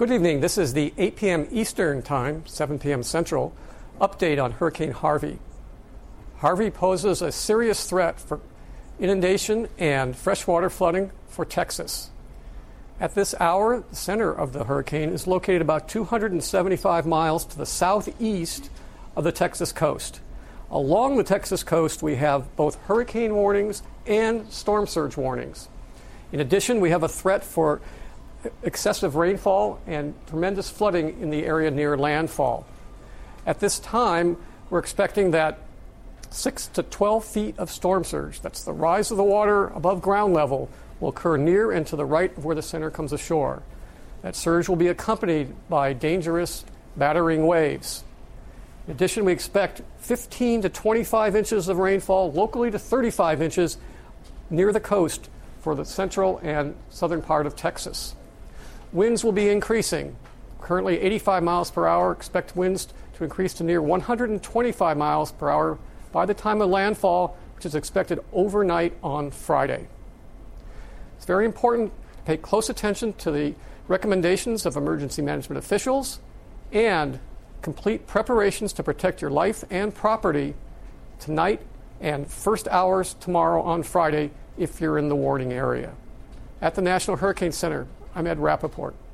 Good evening. This is the 8 p.m. Eastern Time, 7 p.m. Central, update on Hurricane Harvey. Harvey poses a serious threat for inundation and freshwater flooding for Texas. At this hour, the center of the hurricane is located about 275 miles to the southeast of the Texas coast. Along the Texas coast, we have both hurricane warnings and storm surge warnings. In addition, we have a threat for excessive rainfall and tremendous flooding in the area near landfall. At this time, we're expecting that 6 to 12 feet of storm surge, that's the rise of the water above ground level, will occur near and to the right of where the center comes ashore. That surge will be accompanied by dangerous battering waves. In addition, we expect 15 to 25 inches of rainfall, locally to 35 inches near the coast for the central and southern part of Texas. Winds will be increasing. Currently 85 miles per hour. Expect winds to increase to near 125 miles per hour by the time of landfall, which is expected overnight on Friday. It's very important to pay close attention to the recommendations of emergency management officials and complete preparations to protect your life and property tonight and first hours tomorrow on Friday if you're in the warning area. At the National Hurricane Center, I'm Ed Rappaport.